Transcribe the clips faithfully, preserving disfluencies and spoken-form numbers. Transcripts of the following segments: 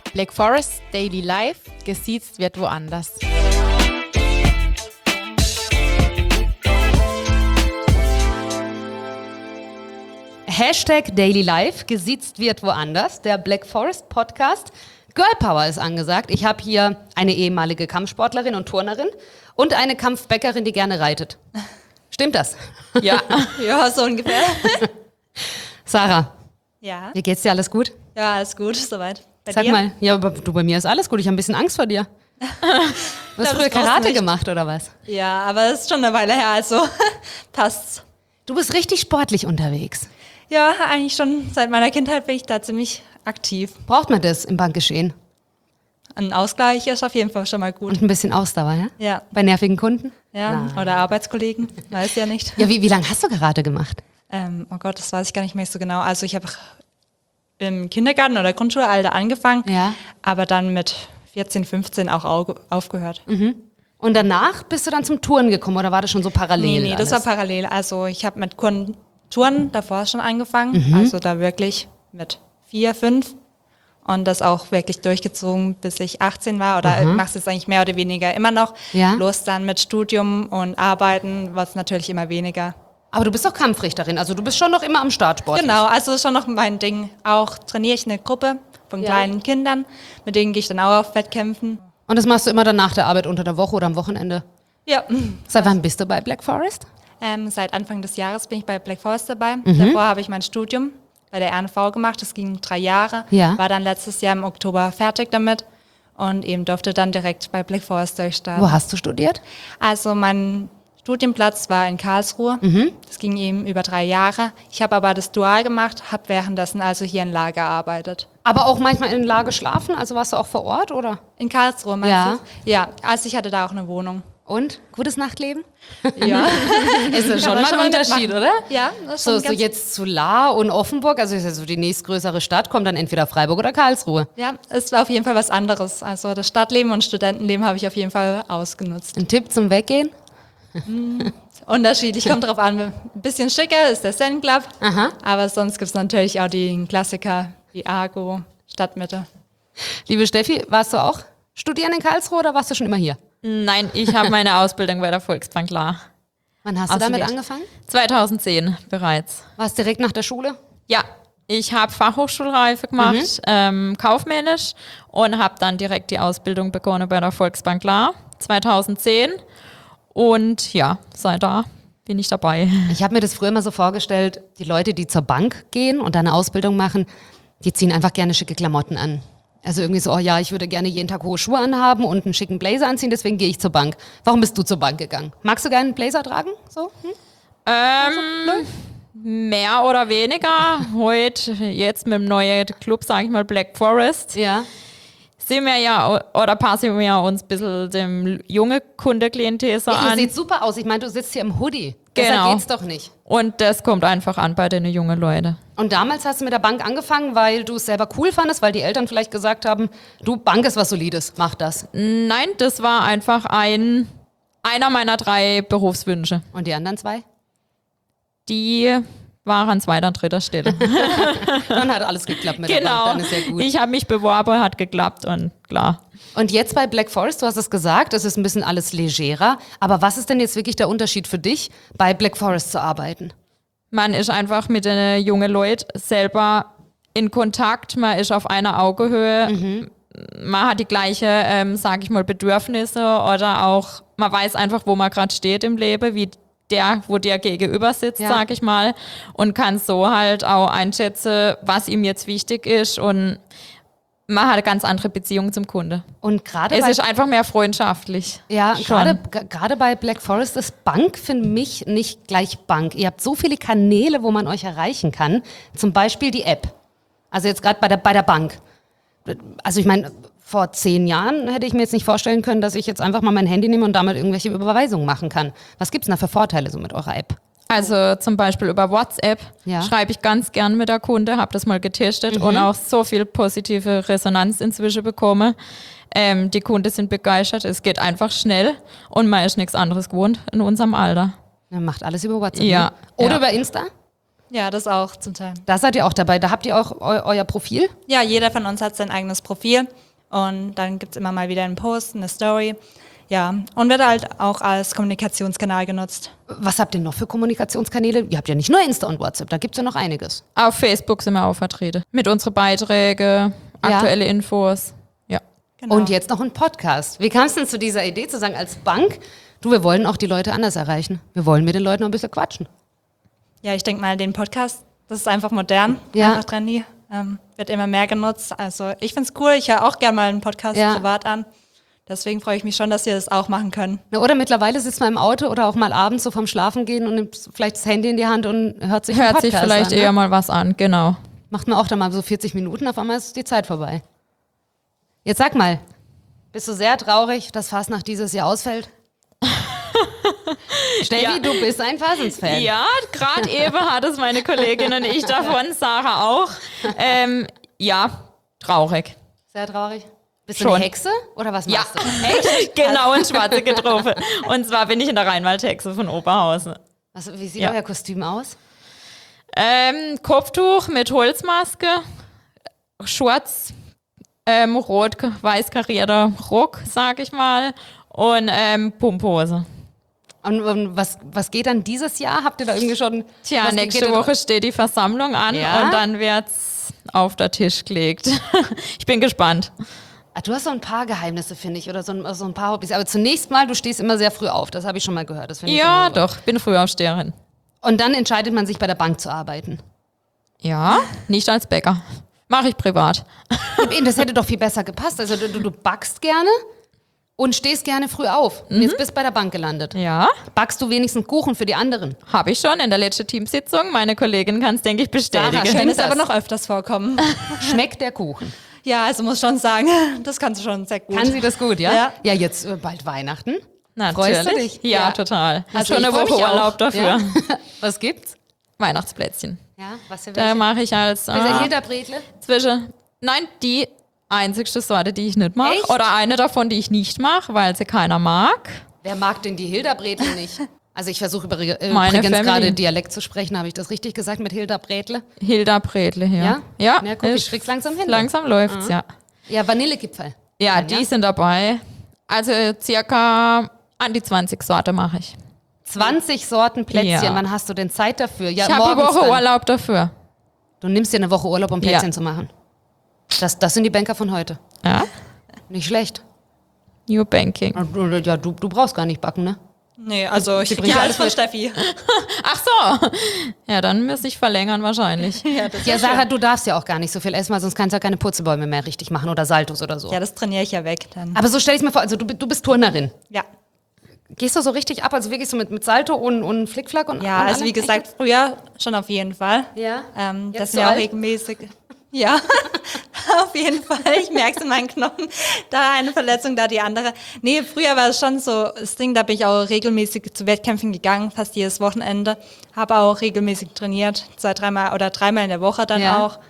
Black Forest Daily Life, gesiezt wird woanders. Hashtag Daily Life, gesiezt wird woanders, der Black Forest Podcast. Girl Power ist angesagt. Ich habe hier eine ehemalige Kampfsportlerin und Turnerin und eine Kampfbäckerin, die gerne reitet. Stimmt das? Ja, ja, so ungefähr. Sarah, Ja, wie geht's dir? Alles gut? ja, alles gut, soweit. Bei Sag dir? mal, ja, aber du, bei mir ist alles gut. Ich habe ein bisschen Angst vor dir. Du hast das früher brauchst du Karate nicht. gemacht, oder was? Ja, aber es ist schon eine Weile her, also passt's. Du bist richtig sportlich unterwegs. Ja, eigentlich schon seit meiner Kindheit bin ich da ziemlich aktiv. Braucht man das im Bankgeschehen? Ein Ausgleich ist auf jeden Fall schon mal gut. Und ein bisschen Ausdauer, ja? Ja, Bei nervigen Kunden? ja, oder Arbeitskollegen, weiß ja nicht. Ja, wie, wie lange hast du Karate gemacht? Ähm, oh Gott, das weiß ich gar nicht mehr so genau. Also ich habe im Kindergarten oder Grundschulalter angefangen, Ja. aber dann mit vierzehn, fünfzehn auch au- aufgehört. Und danach bist du dann zum Touren gekommen oder war das schon so parallel? Nee, nee, das war alles? parallel. Also ich habe mit Kuren- Touren davor schon angefangen, Mhm. also da wirklich mit vier, fünf und das auch wirklich durchgezogen, bis ich achtzehn war oder mache es jetzt eigentlich mehr oder weniger immer noch. Ja. Bloß dann mit Studium und Arbeiten war es natürlich immer weniger. Aber du bist doch Kampfrichterin, also du bist schon noch immer am Startsport. Genau, also ist schon noch mein Ding. Auch trainiere ich eine Gruppe von Ja. kleinen Kindern, mit denen gehe ich dann auch auf Wettkämpfen. Und das machst du immer dann nach der Arbeit unter der Woche oder am Wochenende? Ja, Seit wann bist du bei Black Forest? ähm, seit Anfang des Jahres bin ich bei Black Forest dabei. Mhm. Davor habe ich mein Studium bei der R N V gemacht. Das ging drei Jahre. Ja. War dann letztes Jahr im Oktober fertig damit und eben durfte dann direkt bei Black Forest durchstarten. Wo hast du studiert? Also mein Studienplatz war in Karlsruhe. Mhm. Das ging eben über drei Jahre. Ich habe aber das Dual gemacht, habe währenddessen also hier in Lager gearbeitet. Aber auch manchmal in Lager schlafen, also warst du auch vor Ort, oder? In Karlsruhe, meinst Ja. du? Ja, also ich hatte da auch eine Wohnung. Und? Gutes Nachtleben? Ja, Ist das schon man mal schon ein mal Unterschied, mitmachen. oder? ja, das ist So, schon so ganz, jetzt zu Lahr und Offenburg, also ist ja so die nächstgrößere Stadt, kommt dann entweder Freiburg oder Karlsruhe. ja, es war auf jeden Fall was anderes. Also das Stadtleben und Studentenleben habe ich auf jeden Fall ausgenutzt. Ein Tipp zum Weggehen? Unterschiedlich, kommt drauf an. Ein bisschen schicker ist der Zen Club, Aha. aber sonst gibt es natürlich auch die Klassiker wie Argo, Stadtmitte. Liebe Steffi, warst du auch studieren in Karlsruhe oder warst du schon immer hier? Nein, ich habe meine Ausbildung bei der Volksbank Lahr. Wann hast du damit Absolviert. angefangen? zweitauszehn bereits. Warst direkt nach der Schule? Ja, ich habe Fachhochschulreife gemacht, Mhm. ähm, kaufmännisch und habe dann direkt die Ausbildung begonnen bei der Volksbank Lahr zweitausendzehn. Und ja, seit da bin ich dabei. Ich habe mir das früher immer so vorgestellt, die Leute, die zur Bank gehen und da eine Ausbildung machen, die ziehen einfach gerne schicke Klamotten an. Also irgendwie so, oh ja, ich würde gerne jeden Tag hohe Schuhe anhaben und einen schicken Blazer anziehen, deswegen gehe ich zur Bank. Warum bist du zur Bank gegangen? Magst du gerne einen Blazer tragen? So? Hm? Ähm, mehr oder weniger. Heute, jetzt mit dem neuen Club, sage ich mal, Black Forest, Ja. sehen wir ja, oder passen wir uns ein bisschen dem junge Kundeklientel so Ja, ihr an. seht super aus. Ich meine, du sitzt hier im Hoodie. Genau. Besser geht's doch nicht. Und das kommt einfach an bei den jungen Leuten. Und damals hast du mit der Bank angefangen, weil du es selber cool fandest, weil die Eltern vielleicht gesagt haben, du, Bank ist was Solides, mach das. Nein, das war einfach ein, einer meiner drei Berufswünsche. Und die anderen zwei? Die waren an zweiter, dritter Stelle. Dann hat alles geklappt mit der Genau. Bank, dann ist ja gut. Ich habe mich beworben, hat geklappt und klar. Und jetzt bei Black Forest, du hast es gesagt, es ist ein bisschen alles legerer. Aber was ist denn jetzt wirklich der Unterschied für dich, bei Black Forest zu arbeiten? Man ist einfach mit den jungen Leuten selber in Kontakt, man ist auf einer Augenhöhe, man hat die gleiche, ähm, sage ich mal, Bedürfnisse oder auch, man weiß einfach, wo man gerade steht im Leben, wie der, wo der gegenüber sitzt, Ja. sage ich mal, und kann so halt auch einschätzen, was ihm jetzt wichtig ist und man hat eine ganz andere Beziehung zum Kunde. Und gerade Es bei, ist einfach mehr freundschaftlich. ja, schon. gerade g- gerade bei Black Forest ist Bank für mich nicht gleich Bank. Ihr habt so viele Kanäle, wo man euch erreichen kann. Zum Beispiel die App. Also jetzt gerade bei der, bei der Bank. Also ich meine, vor zehn Jahren hätte ich mir jetzt nicht vorstellen können, dass ich jetzt einfach mal mein Handy nehme und damit irgendwelche Überweisungen machen kann. Was gibt's denn da für Vorteile so mit eurer App? Also zum Beispiel über WhatsApp Ja. schreibe ich ganz gern mit der Kunde, habe das mal getestet und auch so viel positive Resonanz inzwischen bekommen. Ähm, die Kunden sind begeistert, es geht einfach schnell und man ist nichts anderes gewohnt in unserem Alter. Man macht alles über WhatsApp. Ja, Ne? Oder ja. über Insta? Ja, das auch zum Teil. Da seid ihr auch dabei. Da habt ihr auch eu euer Profil. Ja, jeder von uns hat sein eigenes Profil und dann gibt es immer mal wieder einen Post, eine Story. Ja, und wird halt auch als Kommunikationskanal genutzt. Was habt ihr noch für Kommunikationskanäle? Ihr habt ja nicht nur Insta und WhatsApp, da gibt es ja noch einiges. Auf Facebook sind wir auch vertreten. Mit unseren Beiträgen, aktuelle Infos. Ja. Genau. Und jetzt noch ein Podcast. Wie kam es denn zu dieser Idee, zu sagen, als Bank, du, wir wollen auch die Leute anders erreichen. Wir wollen mit den Leuten noch ein bisschen quatschen. Ja, ich denke mal, den Podcast, das ist einfach modern, Ja. einfach trendy, ähm, wird immer mehr genutzt. Also ich finde es cool, ich höre auch gerne mal einen Podcast Ja. privat an. Deswegen freue ich mich schon, dass wir das auch machen können. Na, oder mittlerweile sitzt man im Auto oder auch mal abends so vorm Schlafen gehen und nimmt vielleicht das Handy in die Hand und hört sich einen Hört sich Podcast vielleicht an, ne? eher mal was an, genau. Macht man auch dann mal so vierzig Minuten, auf einmal ist die Zeit vorbei. Jetzt sag mal, bist du sehr traurig, dass Fasnacht dieses Jahr ausfällt? Steffi, Ja. du bist ein Fasens-Fan. Ja, gerade eben hat es meine Kollegin und ich davon, Sarah auch. Ähm, ja, traurig. Sehr traurig. Bist du Schon. eine Hexe oder was Ja, machst du? echt? Genau, in Schwarze getroffen. Und zwar bin ich in der Rheinwald-Hexe von Oberhausen. Also, wie sieht Ja. euer Kostüm aus? Ähm, Kopftuch mit Holzmaske, schwarz, ähm, rot-weiß karierter Rock, sag ich mal, und ähm, Pumphose. Und, und was, was geht dann dieses Jahr? Habt ihr da irgendwie schon... Tja, was nächste geht- Woche steht die Versammlung an Ja? und dann wird's auf der Tisch gelegt. Ich bin gespannt. Ah, du hast so ein paar Geheimnisse, finde ich, oder so ein, so ein paar Hobbys. Aber zunächst mal, du stehst immer sehr früh auf. Das habe ich schon mal gehört. Das finde ich Ja, immer super. doch, bin Frühaufsteherin. Und dann entscheidet man sich, bei der Bank zu arbeiten. Ja, nicht als Bäcker. Mache ich privat. Eben, das hätte doch viel besser gepasst. Also du, du backst gerne und stehst gerne früh auf. Und jetzt bist du bei der Bank gelandet. Ja, Backst du wenigstens Kuchen für die anderen? habe ich schon in der letzten Teamsitzung. Meine Kollegin kann es, denke ich, bestätigen. Sarah, Kann Stimmt es aber das? noch öfters vorkommen. Schmeckt der Kuchen? Ja, also muss schon sagen, das kannst du schon sehr gut. Kann sie das gut, ja? Ja. Ja, jetzt äh, bald Weihnachten. Natürlich. Freust du dich? Ja, Ja. total. Hast Also schon ich eine freu Woche mich auch. Urlaub dafür. Ja. Was gibt's? Weihnachtsplätzchen. Ja, was für Da welche? mache ich als Welche äh, Hilderbretle? zwischen, nein, die einzigste Sorte, die ich nicht mache. Echt? Oder eine davon, die ich nicht mache, weil sie keiner mag. Wer mag denn die Hilderbretle nicht? Also ich versuche über, äh, Meine übrigens Family. gerade Dialekt zu sprechen. Habe ich das richtig gesagt mit Hilderbretle? Hilda Bredle hier. Ja? Ja, Ja, guck, ich ist- krieg's langsam hin. Langsam läuft's, ja. Ja, Vanillegipfel. Ja, Ja. die sind dabei. Also circa an die zwanzig Sorte mache ich. zwanzig Sorten Plätzchen. Ja. Wann hast du denn Zeit dafür? Ja, Ich habe eine morgens Woche dann. Urlaub dafür. Du nimmst dir eine Woche Urlaub, um Plätzchen Ja. zu machen. Das, das sind die Banker von heute. Ja, Nicht schlecht. New Banking. Ja, du, du brauchst gar nicht backen, ne? Nee, also ich bringt kriege alles alles von Steffi. Ach so. Ja, dann müsste ich verlängern wahrscheinlich. Ja, das, Ja, Sarah, du darfst ja auch gar nicht so viel essen, weil sonst kannst du ja keine Purzelbäume mehr richtig machen oder Saltos oder so. ja, das trainiere ich ja weg dann. Aber so stell ich mir vor, also du, du bist Turnerin. Ja, Gehst du so richtig ab, also wirklich so mit, mit Salto und, und Flickflack und ja und also wie allem? gesagt, früher schon auf jeden Fall. Ja? Ähm, Jetzt das so sind ja auch alt? regelmäßig. Ja, auf jeden Fall. Ich merke es in meinen Knochen. Da eine Verletzung, da die andere. Nee, früher war es schon so das Ding, da bin ich auch regelmäßig zu Wettkämpfen gegangen, fast jedes Wochenende. Habe auch regelmäßig trainiert, zwei, dreimal oder dreimal in der Woche dann Ja. auch.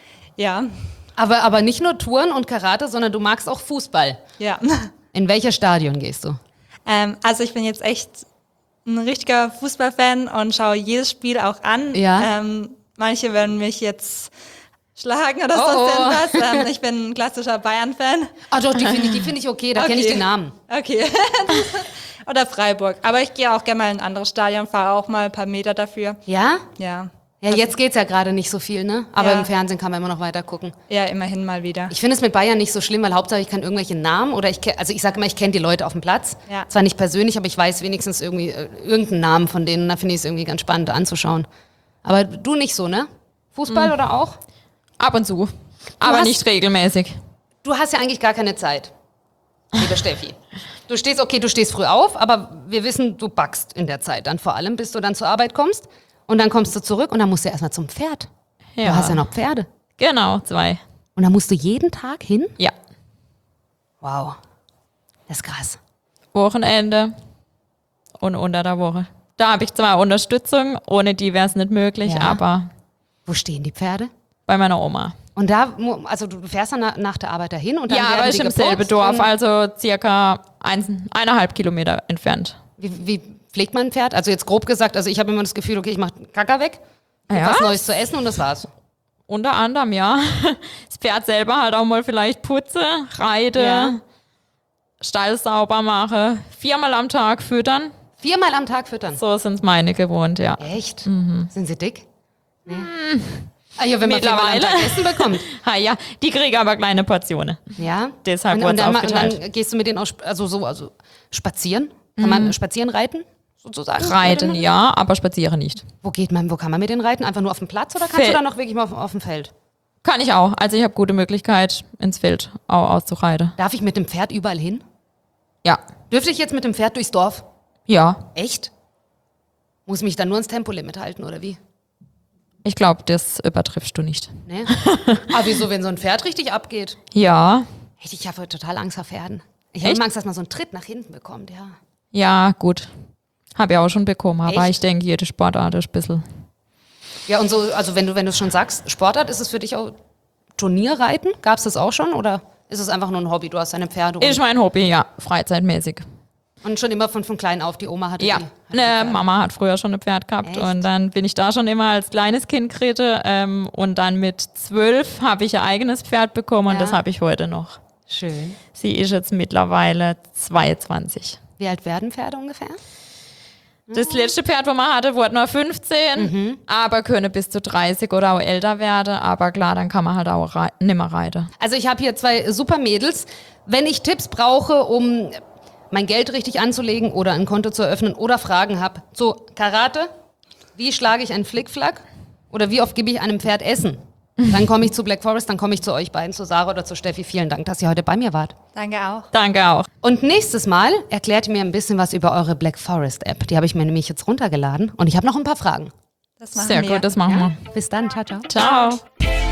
Ja, Aber, aber nicht nur Touren und Karate, sondern du magst auch Fußball. ja. In welches Stadion gehst du? Ähm, also ich bin jetzt echt ein richtiger Fußballfan und schaue jedes Spiel auch an. Ja. Ähm, manche werden mich jetzt schlagen oder Oh, sonst oh. irgendwas. Ähm, ich bin ein klassischer Bayern-Fan. Ah doch, die finde ich, die find ich okay, da kenne ich Okay. den Namen. Okay. Oder Freiburg. Aber ich gehe auch gerne mal in ein anderes Stadion, fahre auch mal ein paar Meter dafür. Ja? Ja. Ja, jetzt geht's ja gerade nicht so viel, ne? Aber Ja. im Fernsehen kann man immer noch weiter gucken. Ja, immerhin mal wieder. Ich finde es mit Bayern nicht so schlimm, weil Hauptsache ich kann irgendwelche Namen oder ich kenn, also ich sage immer, ich kenne die Leute auf dem Platz. Ja. Zwar nicht persönlich, aber ich weiß wenigstens irgendwie äh, irgendeinen Namen von denen. Da finde ich es irgendwie ganz spannend anzuschauen. Aber du nicht so, ne? Fußball oder auch? Ab und zu. Aber hast- nicht regelmäßig. Du hast ja eigentlich gar keine Zeit, liebe Steffi. Du stehst, okay, du stehst früh auf, aber wir wissen, du backst in der Zeit dann vor allem, bis du dann zur Arbeit kommst. Und dann kommst du zurück und dann musst du erstmal zum Pferd. Ja. Du hast ja noch Pferde. Genau, zwei. Und dann musst du jeden Tag hin? Ja. Wow. Das ist krass. Wochenende und unter der Woche. Da habe ich zwar Unterstützung, ohne die wäre es nicht möglich, Ja. aber Wo stehen die Pferde? bei meiner Oma. Und da, mu- also du fährst dann na- nach der Arbeit dahin und dann Ja, werden aber die ist im geputzt selben Dorf, und also circa ein, eineinhalb Kilometer entfernt. Wie, wie pflegt man ein Pferd? Also jetzt grob gesagt, also ich habe immer das Gefühl, okay, ich mache Kacker weg, Ja, was Neues zu essen und das war's. unter anderem, ja. Das Pferd selber halt auch mal vielleicht putze, reite, Ja. Stall sauber mache, viermal am Tag füttern. Viermal am Tag füttern. So sind meine gewohnt, ja. Echt? Sind sie dick? Nee. Ah ja, wenn man viermal am Mittlerweile. Tag Essen bekommt. Ha, ja, die kriegen aber kleine Portionen. Ja. Deshalb und, und wurd's dann, ma- aufgeteilt. dann gehst du mit denen auch sp- also so also spazieren? Kann man spazieren reiten sozusagen? Reiten, ja, aber spazieren nicht. Wo geht man? Wo kann man mit denen reiten? Einfach nur auf dem Platz oder kannst Feld. du dann noch wirklich mal auf, auf dem Feld? Kann ich auch. Also ich habe gute Möglichkeit, ins Feld auch auszureiten. Darf ich mit dem Pferd überall hin? Ja. Dürfte ich jetzt mit dem Pferd durchs Dorf? Ja. Echt? Muss mich dann nur ans Tempolimit halten oder wie? Ich glaube, das übertriffst du nicht. Ne? Aber wieso, wenn so ein Pferd richtig abgeht? Ja. Echt, ich habe total Angst vor Pferden. Ich habe Echt? immer Angst, dass man so einen Tritt nach hinten bekommt, ja. Ja, gut. Habe ich auch schon bekommen. Aber Echt? ich denke, jede Sportart ist ein bisschen. Ja, und so, also wenn du, wenn du schon sagst, Sportart, ist es für dich auch Turnierreiten? Gab es das auch schon oder ist es einfach nur ein Hobby? Du hast deine Pferde und, Ist mein Hobby, ja. Freizeitmäßig. und schon immer von, von klein auf, die Oma hatte Ja. die. Hatte die Ne, Pferde. Mama hat früher schon ein Pferd gehabt. Echt? Und dann bin ich da schon immer als kleines Kind geritten. Ähm, und dann mit zwölf habe ich ein eigenes Pferd bekommen. Und Ja. das habe ich heute noch. Schön. Sie ist jetzt mittlerweile zweiundzwanzig. Wie alt werden Pferde ungefähr? Das letzte Pferd, wo man hatte, wurde nur fünfzehn, aber können bis zu dreißig oder auch älter werden. Aber klar, dann kann man halt auch rei nimmer reiten. Also ich habe hier zwei super Mädels. Wenn ich Tipps brauche, um mein Geld richtig anzulegen oder ein Konto zu eröffnen oder Fragen habe, so Karate, wie schlage ich einen Flickflack oder wie oft gebe ich einem Pferd Essen? Dann komme ich zu Black Forest, dann komme ich zu euch beiden, zu Sarah oder zu Steffi. Vielen Dank, dass ihr heute bei mir wart. Danke auch. Danke auch. Und nächstes Mal erklärt ihr mir ein bisschen was über eure Black Forest App. Die habe ich mir nämlich jetzt runtergeladen und ich habe noch ein paar Fragen. Das machen Sehr wir. gut, das machen wir. Bis dann, ciao, ciao. Ciao.